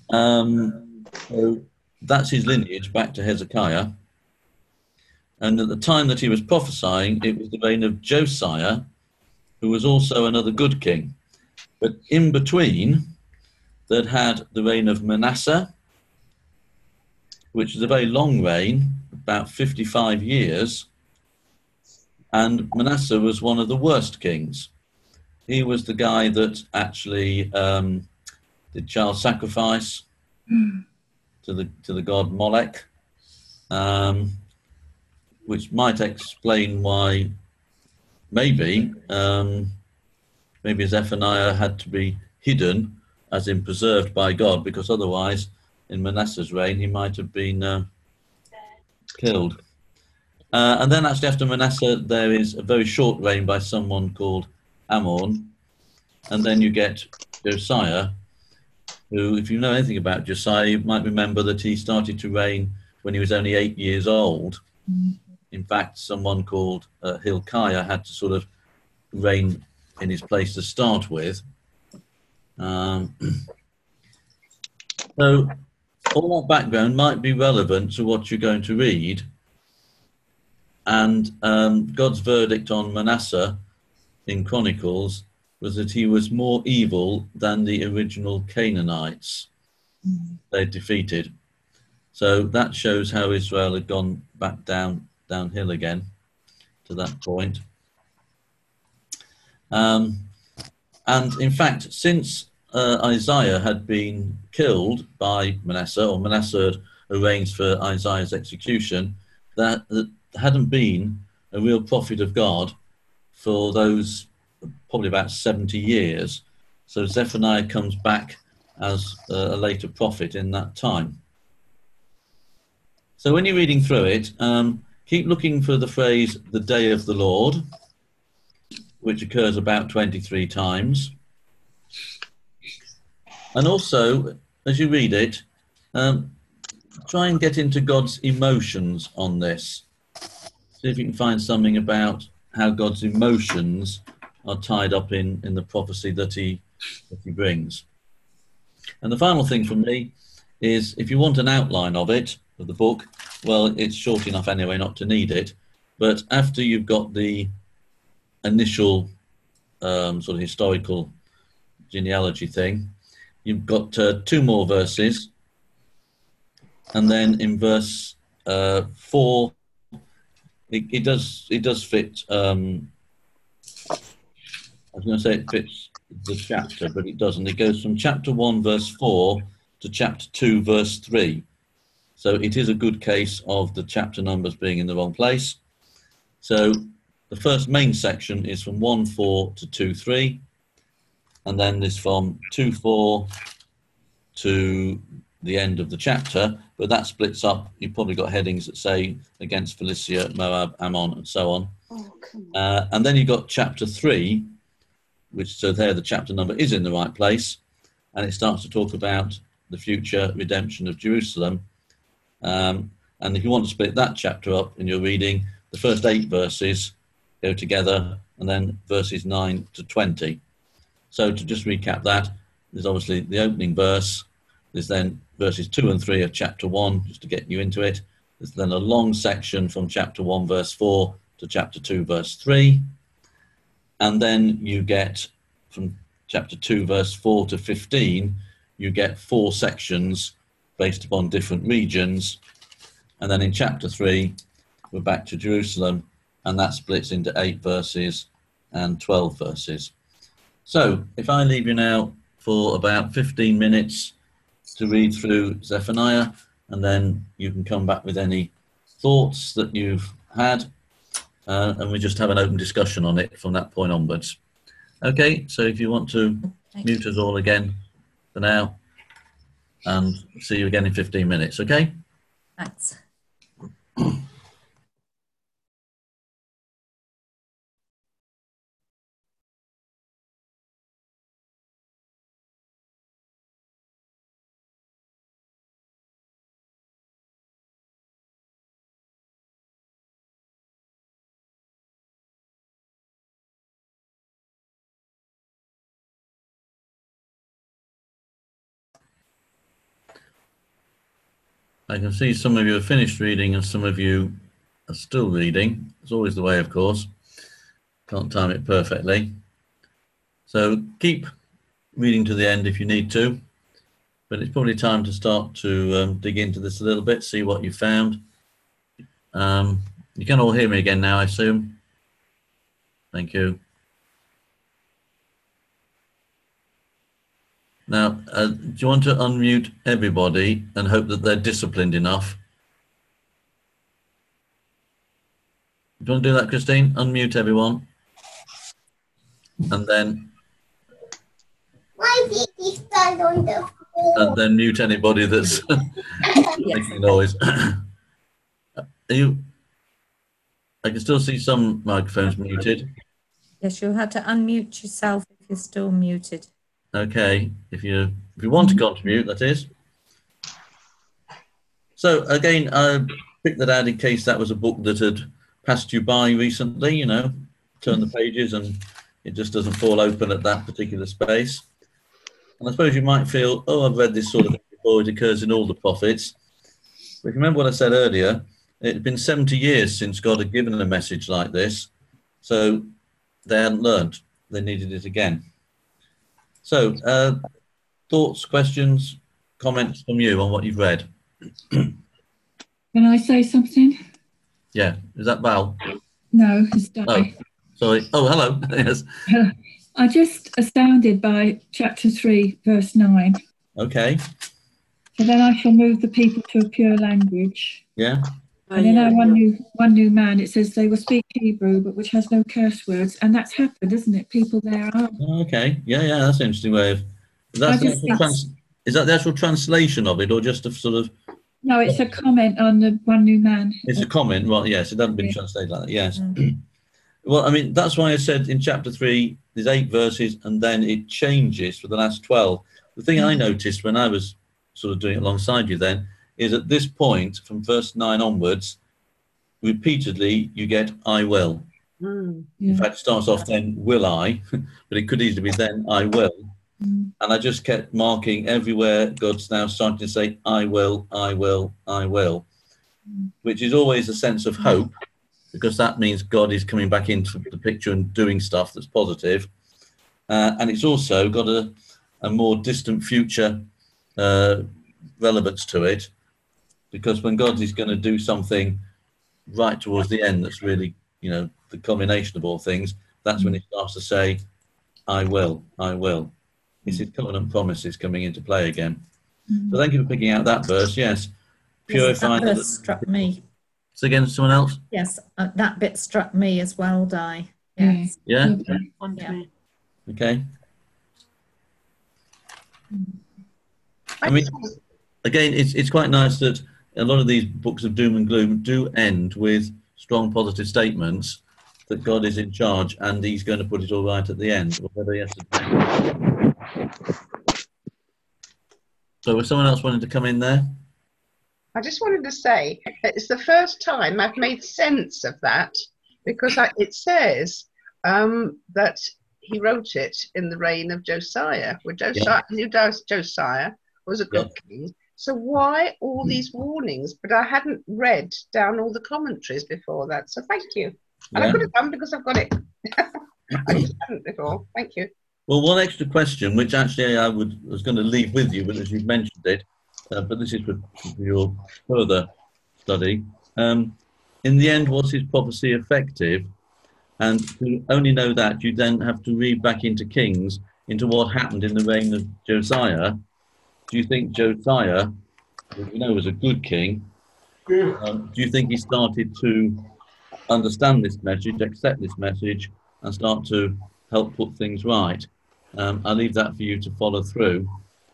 so that's his lineage back to Hezekiah. And at the time that he was prophesying, it was the reign of Josiah, who was also another good king. But in between, they'd had the reign of Manasseh, which was a very long reign, about 55 years. And Manasseh was one of the worst kings. He was the guy that actually did child sacrifice to the god Molech, which might explain why maybe Zephaniah had to be hidden, as in preserved by God, because otherwise, in Manasseh's reign, he might have been killed. And then actually after Manasseh, there is a very short reign by someone called Ammon. And then you get Josiah, who, if you know anything about Josiah, you might remember that he started to reign when he was only 8 years old. In fact, someone called Hilkiah had to sort of reign in his place to start with. So all that background might be relevant to what you're going to read. And God's verdict on Manasseh in Chronicles was that he was more evil than the original Canaanites they defeated. So that shows how Israel had gone back downhill again to that point. And in fact, since Isaiah had been killed by Manasseh, or Manasseh had arranged for Isaiah's execution, that hadn't been a real prophet of God for those probably about 70 years. So Zephaniah comes back as a later prophet in that time. So when you're reading through it, keep looking for the phrase "the day of the Lord," which occurs about 23 times. And also, as you read it, try and get into God's emotions on this. See if you can find something about how God's emotions are tied up in the prophecy that he brings. And the final thing from me is, if you want an outline of it, of the book, well, it's short enough anyway not to need it. But after you've got the initial sort of historical genealogy thing, you've got 2 more verses. And then in verse 4, it does fit. I was going to say it fits the chapter, but it doesn't. It goes from chapter 1, verse 4 to chapter 2, verse 3. So it is a good case of the chapter numbers being in the wrong place. So the first main section is from 1:4 to 2:3, and then is from 2:4 to the end of the chapter, but that splits up. You've probably got headings that say against Philistia, Moab, Ammon, and so on. And then you've got chapter 3, so there the chapter number is in the right place, and it starts to talk about the future redemption of Jerusalem. And if you want to split that chapter up in your reading, the first 8 verses go together, and then verses 9 to 20. So to just recap that, there's obviously the opening verse. There's then verses 2 and 3 of chapter 1, just to get you into it. There's then a long section from chapter 1, verse 4 to chapter 2, verse 3. And then you get from chapter 2, verse 4 to 15, you get 4 sections based upon different regions. And then in chapter 3, we're back to Jerusalem, and that splits into 8 verses and 12 verses. So if I leave you now for about 15 minutes to read through Zephaniah, and then you can come back with any thoughts that you've had, and we just have an open discussion on it from that point onwards. Okay, so if you want to mute us all again for now, and see you again in 15 minutes, okay? Thanks. I can see some of you have finished reading and some of you are still reading. It's always the way, of course. Can't time it perfectly. So keep reading to the end if you need to, but it's probably time to start to dig into this a little bit, see what you found. You can all hear me again now, I assume. Thank you. Now, do you want to unmute everybody and hope that they're disciplined enough? Do you want to do that, Christine? Unmute everyone. And then... My baby stand on the floor. And then mute anybody that's making noise. Are you... I can still see some microphones muted. Yes, you'll have to unmute yourself if you're still muted. Okay, if you want to contribute, that is. So again, I picked that out in case that was a book that had passed you by recently, you know, turn the pages and it just doesn't fall open at that particular space. And I suppose you might feel, oh, I've read this sort of thing before, it occurs in all the prophets. But if you remember what I said earlier, it had been 70 years since God had given a message like this, so they hadn't learned, they needed it again. So, thoughts, questions, comments from you on what you've read? Can I say something? Yeah, is that Val? No, it's Di. Oh, sorry. Oh, hello. Yes. I'm just astounded by chapter 3, verse 9. Okay. So then I shall move the people to a pure language. Yeah. And then one new man, it says they will speak Hebrew, but which has no curse words. And that's happened, isn't it? People there are. Okay. Yeah, that's an interesting way of... Is that the actual translation of it, or just a sort of No, it's a comment on the one new man. It's a comment. Well, yes, it hasn't been translated like that. Yes. Well, I mean, that's why I said in chapter 3, there's 8 verses, and then it changes for the last 12. The thing I noticed when I was sort of doing it alongside you then is at this point, from verse 9 onwards, repeatedly you get I will. In fact, it starts off then will I, but it could easily be then I will. And I just kept marking everywhere God's now starting to say I will, I will, I will, which is always a sense of hope, because that means God is coming back into the picture and doing stuff that's positive. And it's also got a more distant future relevance to it, because when God is going to do something right towards the end that's really, you know, the culmination of all things, that's when he starts to say, I will, I will. It's his covenant promises coming into play again. So thank you for picking out that verse. Yes. Purify. That verse struck me. So again, someone else? Yes, that bit struck me as well, Di. Yes. Yeah? Yeah. Okay. I mean, again, it's quite nice that a lot of these books of doom and gloom do end with strong positive statements that God is in charge and he's going to put it all right at the end, whatever he has to do. So was someone else wanting to come in there? I just wanted to say that it's the first time I've made sense of that, because it says that he wrote it in the reign of Josiah. Well, Josiah was a good king. So why all these warnings? But I hadn't read down all the commentaries before that. So thank you. And I could have done because I've got it. I just hadn't before. Thank you. Well, one extra question, which actually I was going to leave with you, but as you've mentioned it, but this is for your further study. In the end, was his prophecy effective? And to only know that, you then have to read back into Kings, into what happened in the reign of Josiah. Do you think Josiah, who we know was a good king, do you think he started to understand this message, accept this message, and start to help put things right? I'll leave that for you to follow through.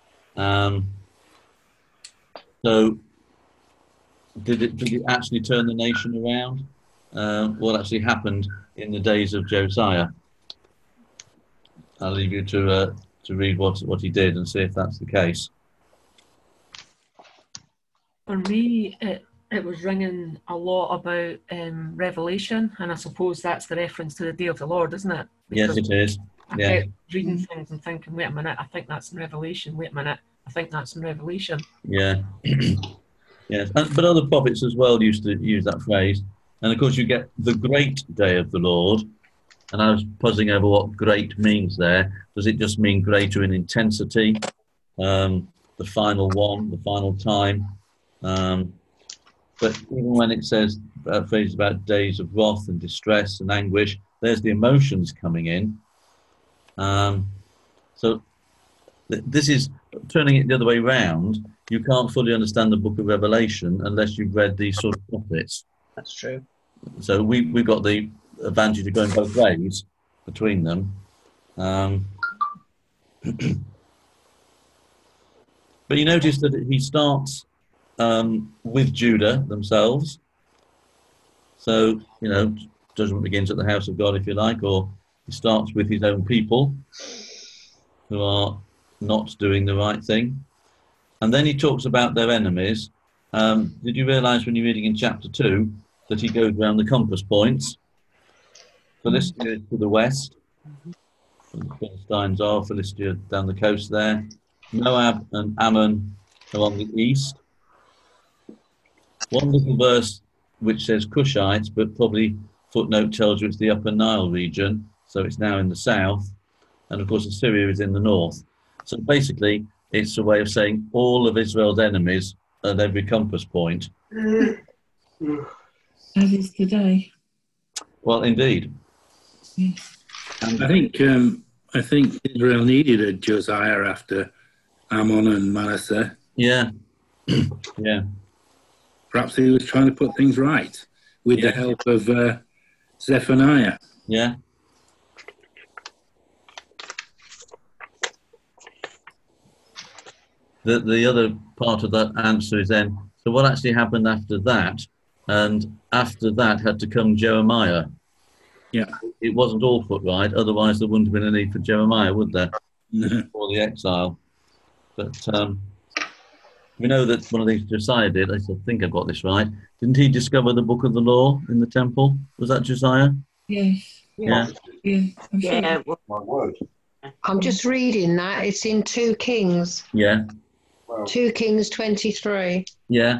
So, did it actually turn the nation around? What actually happened in the days of Josiah? I'll leave you to read what he did and see if that's the case. For me, it was ringing a lot about Revelation, and I suppose that's the reference to the day of the Lord, isn't it? Because yes, it is. I kept reading things and thinking, wait a minute, I think that's in Revelation. Wait a minute, I think that's in Revelation. Yeah. Yes, but other prophets as well used to use that phrase. And of course, you get the great day of the Lord. And I was puzzling over what great means there. Does it just mean greater in intensity? The final one, the final time? But even when it says phrases about days of wrath and distress and anguish, there's the emotions coming in. So this is turning it the other way round. You can't fully understand the book of Revelation unless you've read these sort of prophets. That's true. So we've got the advantage of going both ways between them. But you notice that he starts with Judah themselves. So, you know, judgment begins at the house of God, if you like, or he starts with his own people who are not doing the right thing. And then he talks about their enemies. Did you realise when you're reading in chapter 2 that he goes around the compass points? Philistia is to the west. The Philistines are Philistia down the coast there. Moab and Ammon are on the east. One little verse which says Cushites, but probably footnote tells you it's the Upper Nile region, so it's now in the south. And of course Assyria is in the north. So basically it's a way of saying all of Israel's enemies at every compass point. As is today. Well, indeed. Yes. And I think Israel needed a Josiah after Ammon and Manasseh. Yeah. Yeah. Perhaps he was trying to put things right with the help of Zephaniah. Yeah. The other part of that answer is then, So what actually happened after that? And after that had to come Jeremiah. Yeah. It wasn't all put right, otherwise there wouldn't have been a need for Jeremiah, would there? No. Before the exile. But we know that one of these Josiah did. I think I've got this right. Didn't he discover the book of the law in the temple? Was that Josiah? Yes. Yeah. Yeah. I'm sure. Yeah, My word. I'm just reading that. It's in 2 Kings. Yeah. 2 Kings 23. Yeah.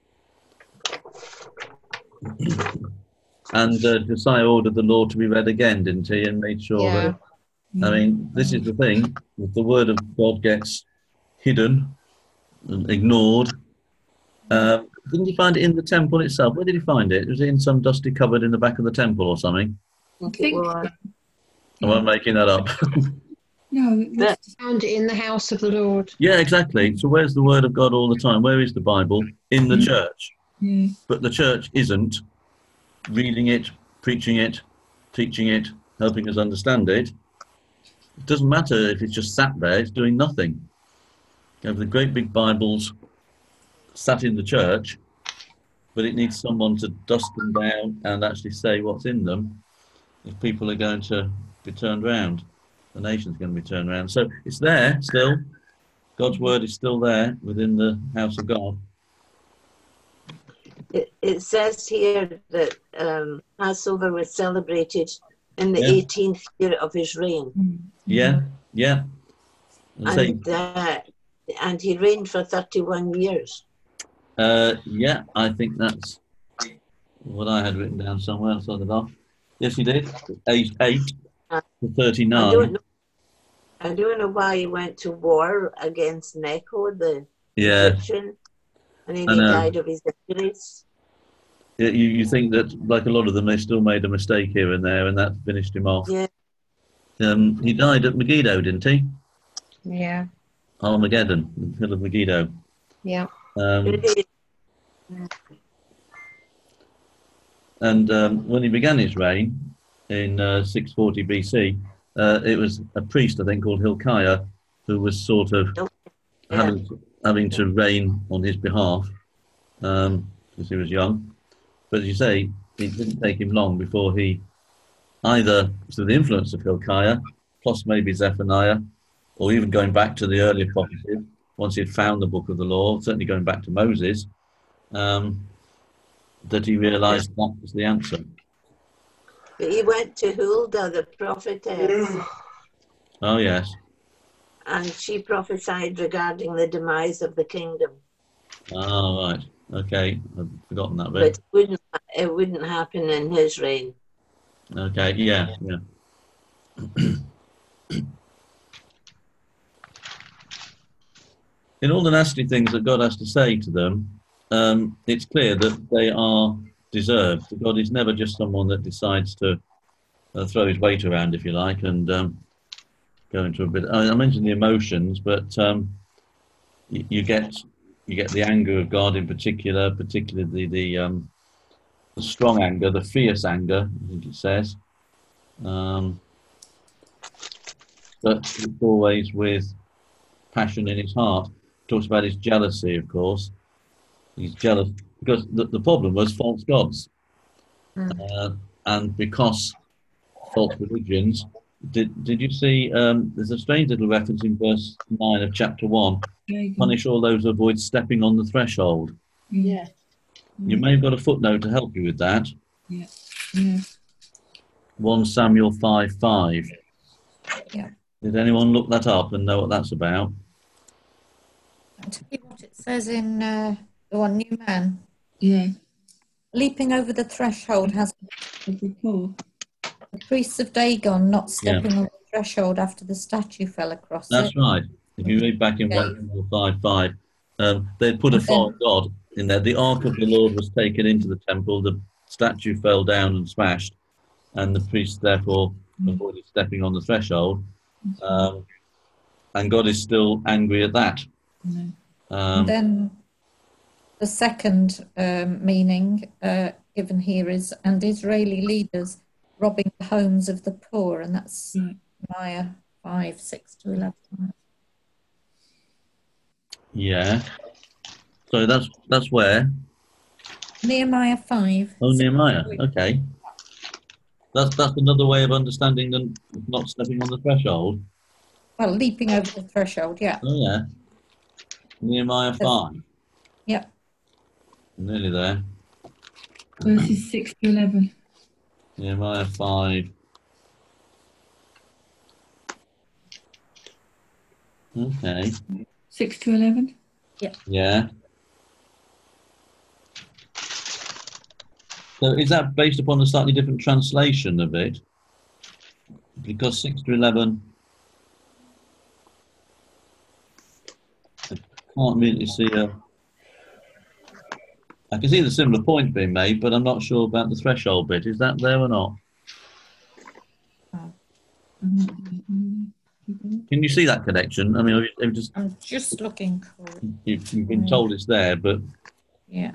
And Josiah ordered the law to be read again, didn't he? And made sure Yeah. that, I mean, this is the thing. If the word of God gets hidden and ignored, didn't he find it in the temple itself? Where did he find it? Was it in some dusty cupboard in the back of the temple or something? I think so. Am I making that up? No, it was Found it in the house of the Lord. Yeah, exactly. So where's the word of God all the time? Where is the Bible? In the church. yeah. But the church isn't reading it, preaching it, teaching it, helping us understand it. It doesn't matter if it's just sat there, it's doing nothing. You have the great big Bibles sat in the church, but it needs someone to dust them down and actually say what's in them if people are going to be turned around. The nation's going to be turned around. So it's there still. God's word is still there within the house of God. It says here that Passover was celebrated in the Yeah. 18th year of his reign. Yeah, yeah. And he reigned for 31 years. Yeah, I think that's what I had written down somewhere. I saw it off. Yes, he did. 8 to 39. I don't know why he went to war against Necho, the Yeah. Egyptian, and then I he know. died of his injuries. Yeah, you think that, like a lot of them, they still made a mistake here and there, and that finished him off. Yeah. He died at Megiddo, didn't he? Yeah. Armageddon, the hill of Megiddo. Yeah. And when he began his reign in 640 BC, it was a priest, I think, called Hilkiah, who was sort of having to reign on his behalf because he was young. But as you say, it didn't take him long before he either, through the influence of Hilkiah, plus maybe Zephaniah, or even going back to the earlier prophecies, once he had found the book of the law, certainly going back to Moses, that he realised that was the answer. But he went to Huldah, the prophetess, Oh, yes. and she prophesied regarding the demise of the kingdom. Oh, right. Okay. I've forgotten that But bit. it wouldn't happen in his reign. Okay, yeah, yeah. In all the nasty things that God has to say to them, it's clear that they are deserved. God is never just someone that decides to throw his weight around, if you like, and go into a bit. I mentioned the emotions, but you get the anger of God in particular, particularly the strong anger, the fierce anger, I think it says. But it's always with passion in his heart. Talks about his jealousy, of course. He's jealous because the problem was false gods. And because false religions, did you see, there's a strange little reference in verse 9 of chapter 1, punish all those who avoid stepping on the threshold. Yeah. You may have got a footnote to help you with that. Yeah. Yeah. 1 Samuel 5:5. Yeah. Did anyone look that up and know what that's about? I'll tell you what it says in the one new man. Yeah. Leaping over the threshold has before. The priests of Dagon not stepping on the threshold after the statue fell across That's it. right. If you read back in 1 Samuel 5:5, they'd put a foreign god in there. The ark of the Lord was taken into the temple. The statue fell down and smashed, and the priests therefore avoided stepping on the threshold. And God is still angry at that. And then the second meaning given here is, and Israeli leaders robbing the homes of the poor, and that's Nehemiah 5:6-11. Yeah. So that's where? Nehemiah 5. Oh, Nehemiah. Okay. That's another way of understanding them not stepping on the threshold. Well, leaping over the threshold, yeah. Oh, yeah. Nehemiah 5. Yeah. Nearly there. Verses 6 to 11. Nehemiah 5. Okay. 6 to 11? Yeah. Yeah. So is that based upon a slightly different translation of it? Because 6 to 11, I can't really see I can see the similar point being made, but I'm not sure about the threshold bit. Is that there or not? Can you see that connection? I mean, I'm just looking for it. You've been told it's there, but yeah.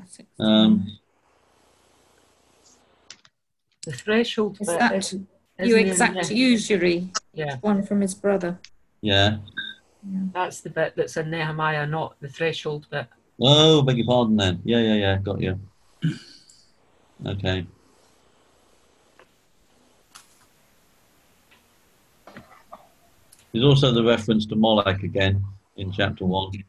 The threshold Is bit that is you exact Nehemiah. usury? Yeah. One from his brother. yeah. That's the bit that's in Nehemiah, not the threshold bit. Oh, beg your pardon then. Yeah. Got you. Okay. There's also the reference to Molech again in chapter 1.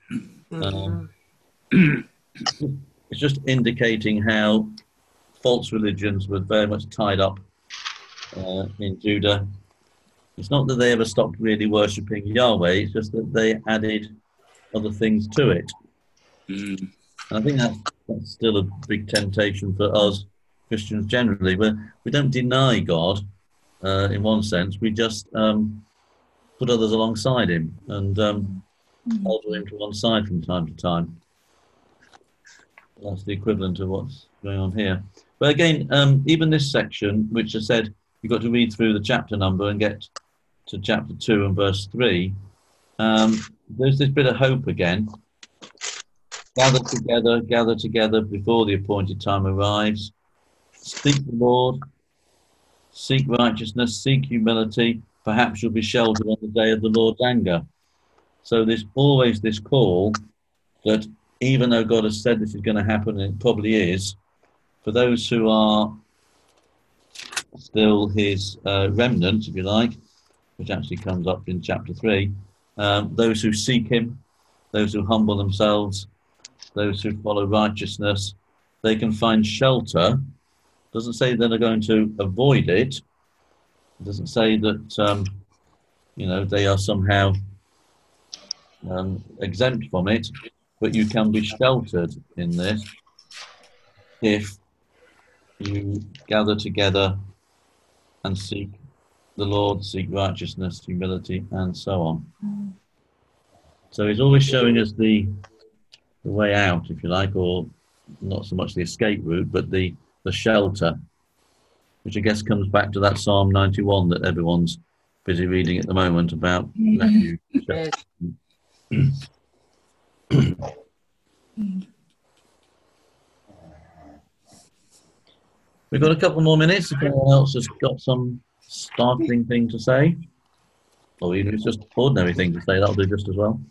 It's just indicating how false religions were very much tied up in Judah. It's not that they ever stopped really worshipping Yahweh, it's just that they added other things to it. And I think that's still a big temptation for us Christians generally. We don't deny God in one sense, we just put others alongside him and hold him to one side from time to time. That's the equivalent of what's going on here. But again, even this section, which I said you've got to read through the chapter number and get to chapter 2 and verse 3, there's this bit of hope again. Gather together before the appointed time arrives. Seek the Lord, seek righteousness, seek humility. Perhaps you'll be sheltered on the day of the Lord's anger. So there's always this call that even though God has said this is going to happen, and it probably is, for those who are still his remnant, if you like, which actually comes up in chapter 3, those who seek him, those who humble themselves, those who follow righteousness, they can find shelter. It doesn't say that they're going to avoid it. It doesn't say that they are somehow exempt from it, but you can be sheltered in this if you gather together and seek the Lord, seek righteousness, humility, and so on. So he's always showing us the way out, if you like, or not so much the escape route, but the shelter, which I guess comes back to that Psalm 91 that everyone's busy reading at the moment about refuge. We've got a couple more minutes if anyone else has got some sparkling thing to say, or even if it's just ordinary thing to say, that'll do just as well.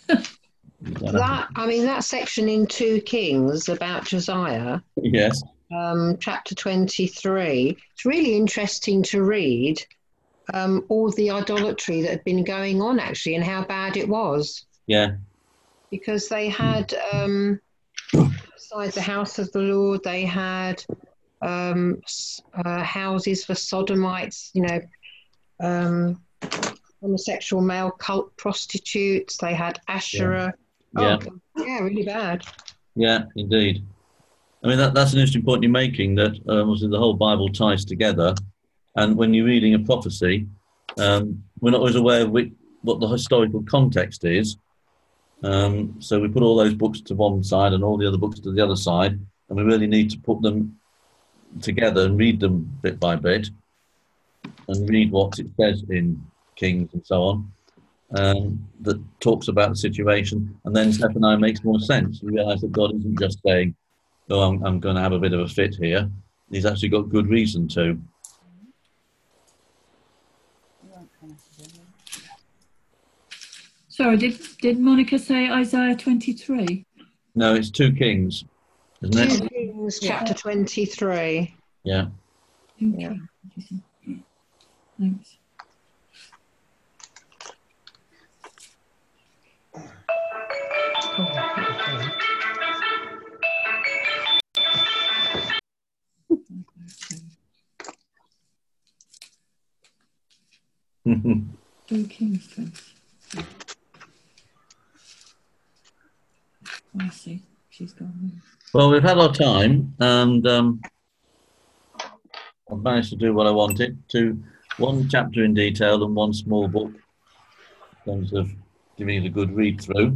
That section in 2 Kings about Josiah, yes, chapter 23, it's really interesting to read all the idolatry that had been going on actually and how bad it was. Yeah. Because they had, besides the house of the Lord, they had houses for sodomites, homosexual male cult prostitutes. They had Asherah. Yeah. Yeah, really bad. Yeah, indeed. I mean, that's an interesting point you're making, that obviously the whole Bible ties together. And when you're reading a prophecy, we're not always aware of what the historical context is. So we put all those books to one side and all the other books to the other side, and we really need to put them together and read them bit by bit and read what it says in Kings and so on, that talks about the situation, and then Zephaniah makes more sense. You realise that God isn't just saying, oh, I'm going to have a bit of a fit here. He's actually got good reason to. Sorry, did Monica say Isaiah 23? No, it's 2 Kings, isn't 2 it? Kings, chapter 23. Yeah. Okay. Thanks. Two Kings, please. I see. She's gone. Well, we've had our time, and I've managed to do what I wanted, to 1 chapter in detail and 1 small book, in terms of giving it a good read through.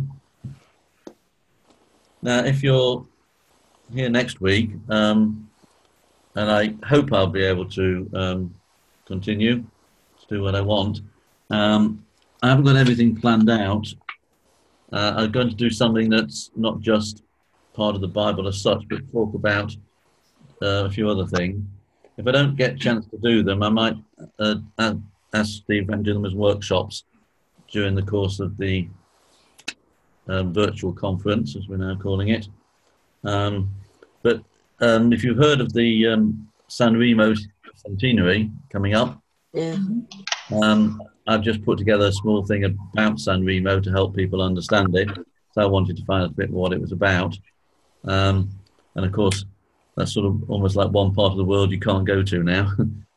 Now, if you're here next week, and I hope I'll be able to continue to do what I want, I haven't got everything planned out. I'm going to do something that's not just part of the Bible as such, but talk about a few other things. If I don't get a chance to do them, I might ask Steve and do them as workshops during the course of the virtual conference, as we're now calling it. But if you've heard of the San Remo centenary coming up, Yeah. I've just put together a small thing about San Remo to help people understand it. So I wanted to find out a bit more what it was about. And of course, that's sort of almost like one part of the world you can't go to now.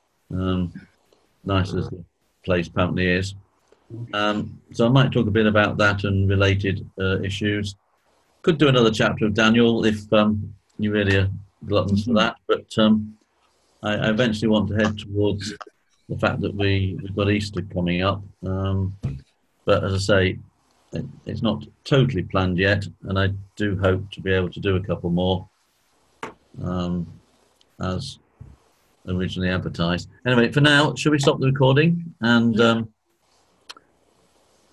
Nice as the place apparently is. So I might talk a bit about that and related issues. Could do another chapter of Daniel if you really are gluttons for that. But I eventually want to head towards the fact that we've got Easter coming up. But as I say, it's not totally planned yet, and I do hope to be able to do a couple more as originally advertised. Anyway, for now, shall we stop the recording? And